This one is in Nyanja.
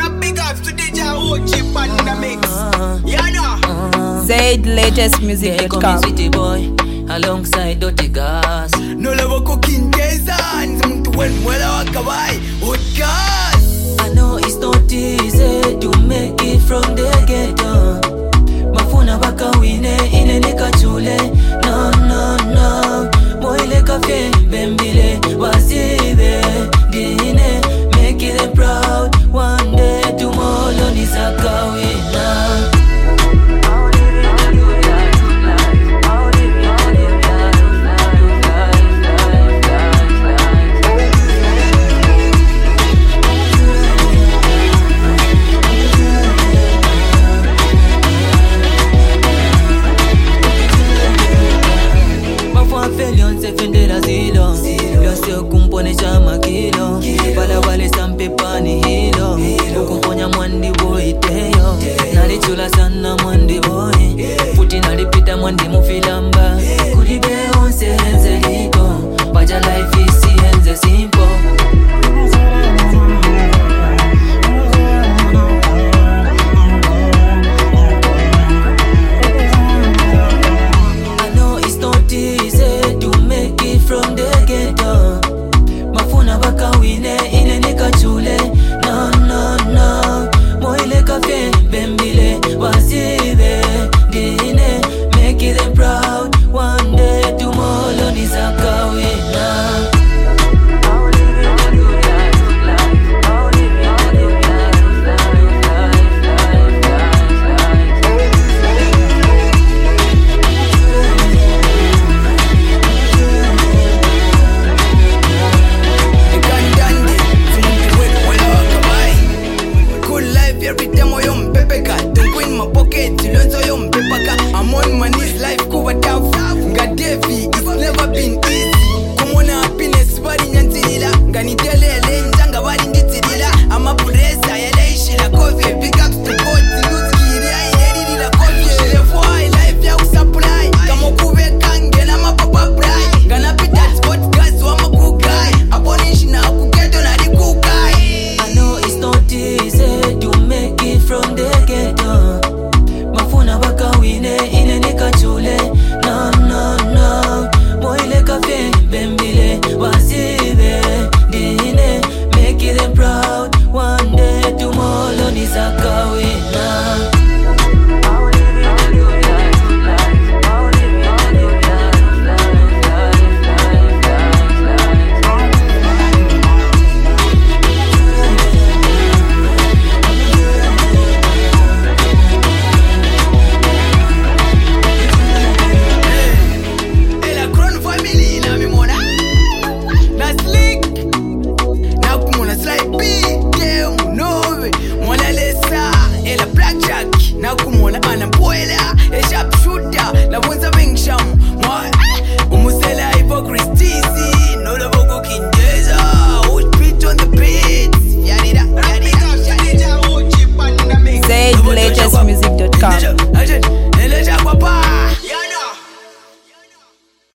big up to DJ OG on the mix. You know. Say the latest music They that come come. City Boy alongside Dirty Gas. No love cooking Kazan. Muntu well wakawai. Hot gas. I know it's not easy to make it from the ghetto. Mafuna baka wine ine nikachule. No, no, no. Moile kafe bembile wazibe dine. Make them proud. One day tomorrow nisaka wina. Kumponesha makilo Pala wale sampe pani hilo Ukumponya mwandi boy teyo Nalichula sana mwandi boy Futi nalipita mwandi mufilamba Kuribe onse henze liko Paja life isi henze simple. I know it's not easy to make it from the ghetto. Mafuna baka wine ine nikachule. No, no, no. Moile kafe bembile wasibe dine. Make them proud. One day tomorrow nisaka wina. Every time